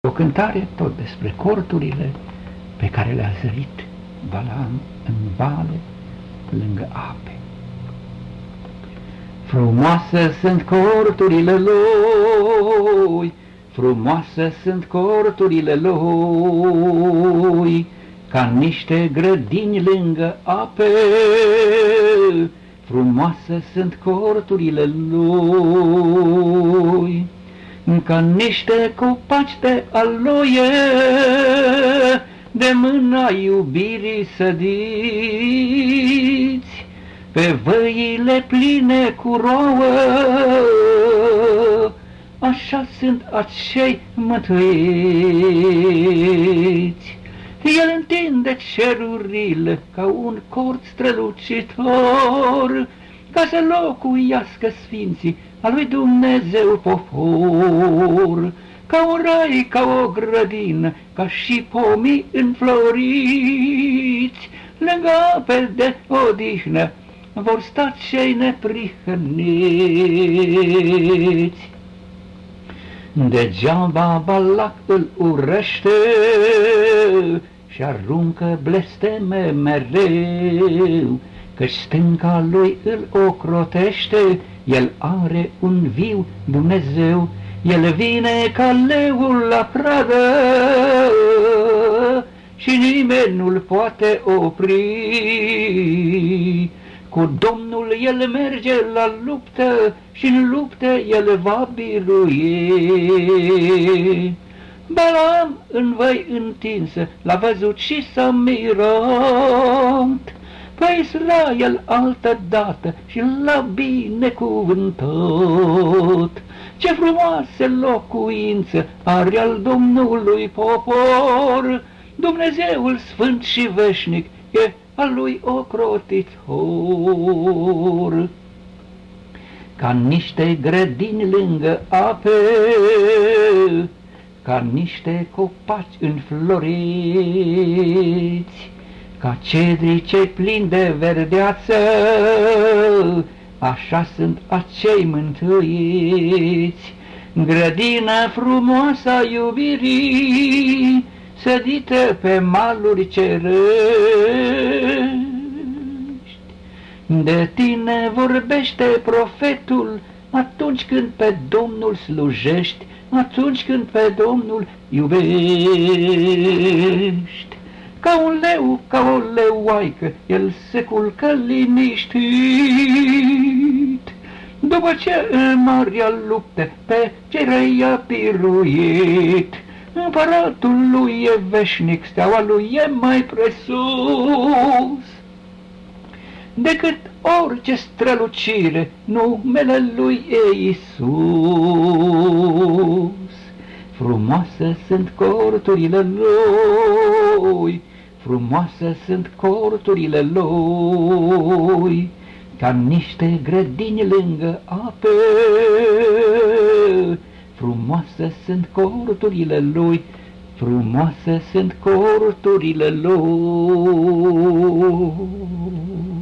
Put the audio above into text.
O cântare tot despre corturile pe care le-a zărit Balaam în vale lângă ape. Frumoase sunt corturile lui, frumoase sunt corturile lui, ca niște grădini lângă ape. Frumoase sunt corturile lui, ca niște copaci de aloie, de mâna iubirii sădiți, pe văile pline cu rouă. Așa sunt acei mântuiți. El întinde cerurile ca un cort strălucitor, ca să locuiască sfinții a lui Dumnezeu popor, ca un rai, ca o grădină, ca și pomii înfloriți, lângă ape de odihnă vor sta cei neprihăniți. Degeaba Balac îl urăște și aruncă blesteme mereu, căci stânca lui îl ocrotește, el are un viu Dumnezeu. El vine ca leul la pradă și nimeni nu-l poate opri. Cu Domnul el merge la luptă și în luptă el va birui. Balaam în văi întinsă l-a văzut și s-a mirat, pe Israel altă dată și l-a binecuvântat. Ce frumoase locuințe are al Domnului popor, Dumnezeul sfânt și veșnic e al lui ocrotitor. Ca niște grădini lângă ape, ca niște copaci înfloriți, ca cedrii cei plini de verdeață, așa sunt acei mântuiți. Grădina frumoasă a iubirii, sădită pe maluri cerești. De tine vorbește profetul atunci când pe Domnul slujești, atunci când pe Domnul iubești. Ca un leu, ca o leuaică, el se culcă liniștit, după ce în marea luptă pe cei răi a biruit. Împăratul lui e veșnic, steaua lui e mai presus decât orice strălucire, numele lui e Iisus. Frumoase sunt corturile lui, frumoase sunt corturile lui, ca niște grădini lângă ape. Frumoase sunt corturile lui, frumoase sunt corturile lui.